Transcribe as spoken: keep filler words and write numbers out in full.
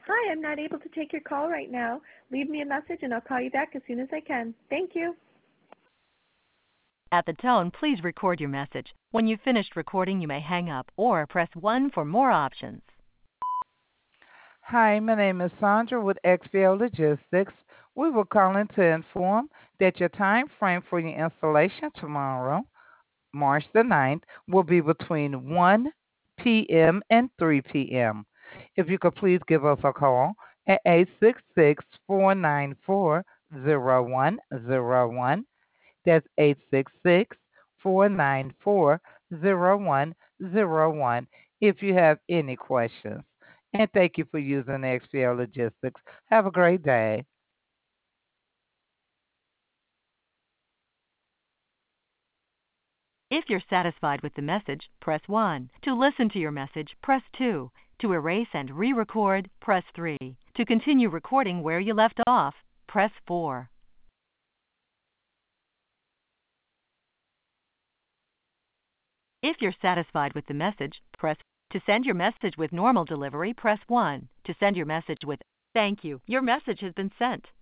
Hi, I'm not able to take your call right now. Leave me a message and I'll call you back as soon as I can. Thank you. At the tone, please record your message. When you've finished recording, you may hang up or press one for more options. Hi, my name is Sandra with X V O Logistics. We were calling to inform that your time frame for your installation tomorrow, March the ninth, will be between one p m and three p m If you could please give us a call at eight six six, four nine four, zero one zero one. That's eight six six, four nine four, zero one zero one if you have any questions. And thank you for using X P L Logistics. Have a great day. If you're satisfied with the message, press one. To listen to your message, press two. To erase and re-record, press three. To continue recording where you left off, press four. If you're satisfied with the message, press to send your message with normal delivery, press one. To send your message with thank you, your message has been sent.